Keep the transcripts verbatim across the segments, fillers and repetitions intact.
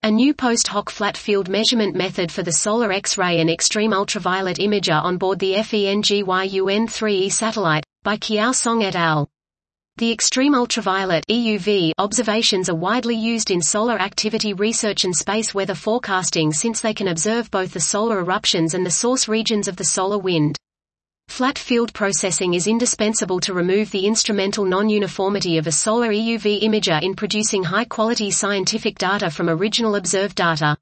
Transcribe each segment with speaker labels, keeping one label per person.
Speaker 1: A new post-hoc flat field measurement method for the solar X-ray and extreme ultraviolet imager on board the FENGYUN three E satellite, by Qiao Song et al. The extreme ultraviolet (E U V) observations are widely used in solar activity research and space weather forecasting since they can observe both the solar eruptions and the source regions of the solar wind. Flat field processing is indispensable to remove the instrumental non-uniformity of a solar E U V imager in producing high-quality scientific data from original observed data.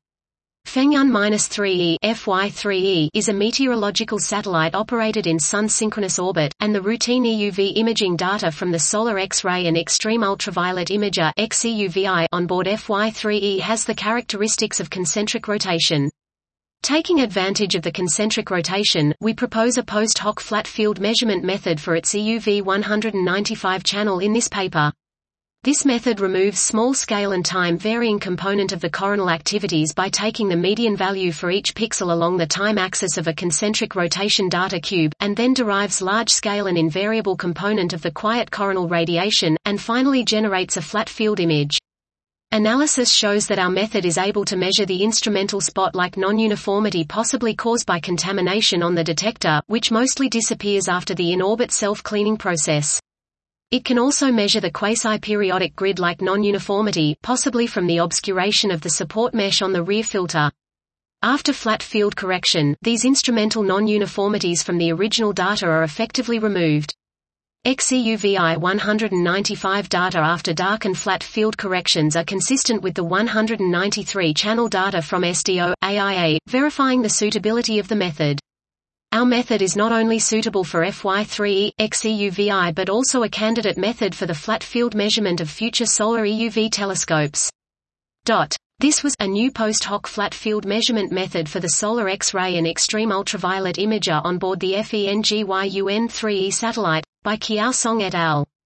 Speaker 1: Fengyun three E F Y three E is a meteorological satellite operated in sun-synchronous orbit, and the routine E U V imaging data from the solar X-ray and extreme ultraviolet imager X E U V I on board F Y three E has the characteristics of concentric rotation. Taking advantage of the concentric rotation, we propose a post-hoc flat field measurement method for its E U V one ninety-five channel in this paper. This method removes small-scale and time-varying component of the coronal activities by taking the median value for each pixel along the time axis of a concentric rotation data cube, and then derives large-scale and invariable component of the quiet coronal radiation, and finally generates a flat field image. Analysis shows that our method is able to measure the instrumental spot-like non-uniformity possibly caused by contamination on the detector, which mostly disappears after the in-orbit self-cleaning process. It can also measure the quasi-periodic grid-like non-uniformity, possibly from the obscuration of the support mesh on the rear filter. After flat field correction, these instrumental non-uniformities from the original data are effectively removed. X E U V I one ninety-five data after dark and flat field corrections are consistent with the one ninety-three channel data from S D O A I A, verifying the suitability of the method. Our method is not only suitable for F Y three E, X E U V I but also a candidate method for the flat field measurement of future solar E U V telescopes. Dot. This was a new post-hoc flat field measurement method for the solar X-ray and extreme ultraviolet imager on board the FENGYUN three E satellite, by Qiao Song et al.